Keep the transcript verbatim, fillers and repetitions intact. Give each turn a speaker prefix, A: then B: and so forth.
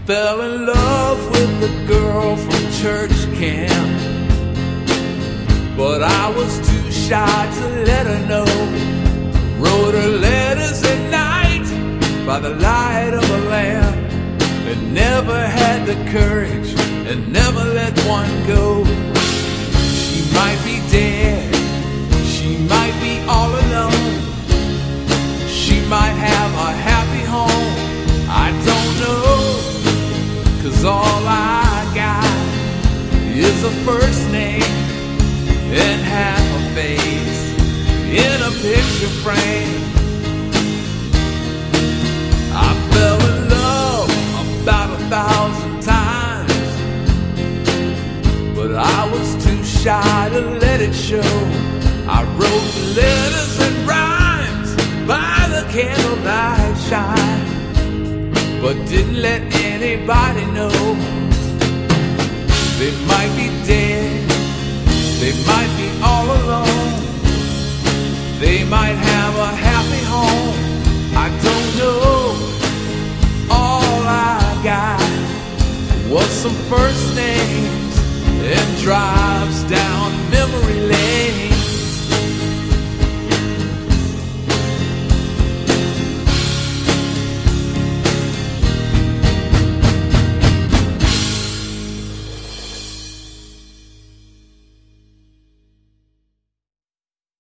A: fell in love with a girl from church camp, but I was too shy to let her know. Wrote her letters at night by the light of a lamp, and never had the courage and never let one go. She might be dead, she might be all alone, she might have a happy home, I don't know. Cause all I got is a first name and half a face in a picture frame. I fell in love about a thousand times, but I was too shy to let it show. I wrote letters and rhymes by the candlelight shine, but didn't let anybody know. They might be dead, they might be all alone, they might have a happy home, I don't know. All I got was some first names and drives down memory lane.